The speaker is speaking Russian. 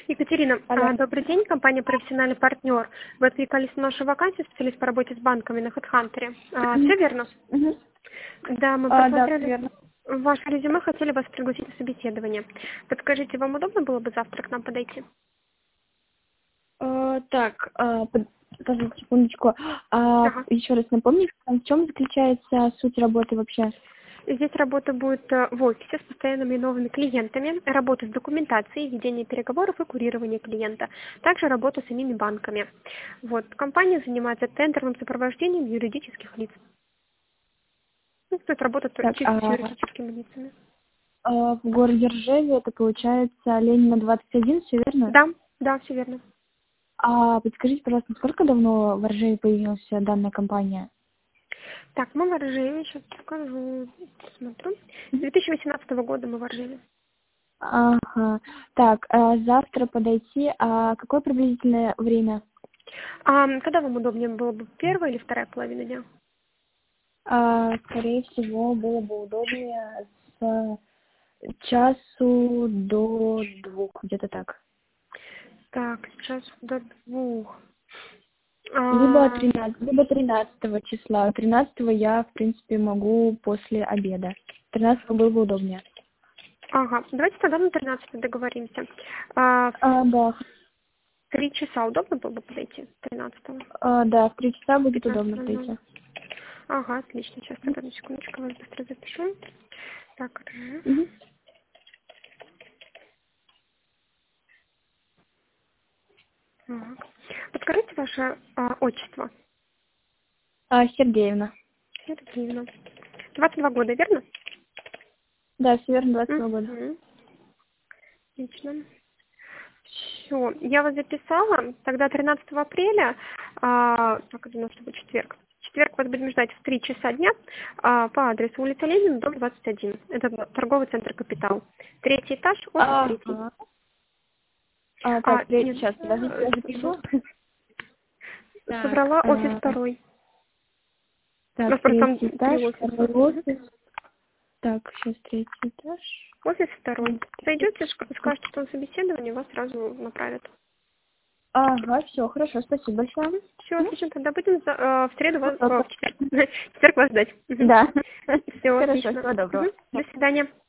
Екатерина, Алло. добрый день, компания «Профессиональный партнер». Вы откликались на нашу вакансию, специалист по работе с банками на HeadHunter. Все верно? Мгм. Да, мы Да, всё просмотрели верно. ваше резюме, хотели вас пригласить на собеседование. Подскажите, вам удобно было бы завтра к нам подойти? Так, подождите секундочку. Ага. Еще раз напомните, в чем заключается суть работы вообще? Здесь работа будет в офисе с постоянными новыми клиентами, работа с документацией, ведение переговоров и курирование клиента, также работа с самими банками. Вот. Компания занимается тендерным сопровождением юридических лиц. Ну, то есть работа Так, чисто с юридическими лицами. в городе Ржеве это получается Ленина 21, все верно? Да, да, все верно. Подскажите, пожалуйста, сколько давно в Ржеве появилась данная компания? Так, мы в Оржеве, сейчас покажу, смотрю. С Мгм. 2018 года мы в Оржеве. Ага. Так, завтра подойти, какое приблизительное время? Когда вам удобнее было бы, первая или вторая половина дня? Скорее всего, было бы удобнее с часу до 2, где-то так. Так, сейчас до 2. Либо 13 числа. 13 я, в принципе, могу после обеда. 13 было бы удобнее. Ага, давайте тогда на 13 договоримся. В Да. 3 часа удобно было бы подойти? 13-го? Да, в 3 часа будет удобно 15:00. подойти. Ага, отлично. Сейчас тогда на секундочку вас быстро запишу. Так, Ржев. Мгм. Так. Подскажите ваше отчество. Сергеевна. Сергеевна. 22 года, верно? Да, все верно, 22 года. Угу. Отлично. Все, я вас записала. Тогда 13 апреля, так, это у нас будет четверг. В четверг вас будем ждать в 3 часа дня по адресу улица Ленина, дом 21. Это торговый центр «Капитал». 3-й этаж, офис 3. Ага. Так, Нет, сейчас, подождите, я запишу. Так, соврала, офис 2. У так, нас просто там 3 3 этаж, офиса. второй Мгм. офис. Так, сейчас 3 этаж. Офис 2. Зайдете, Так. скажете, что на собеседование, вас сразу направят. Ага, все, хорошо, спасибо большое. Все, отлично, тогда будем в среду, Всего доброго. в четверг, в четверг вас ждать. Да. Все, Хорошо, отлично. всего доброго. До свидания.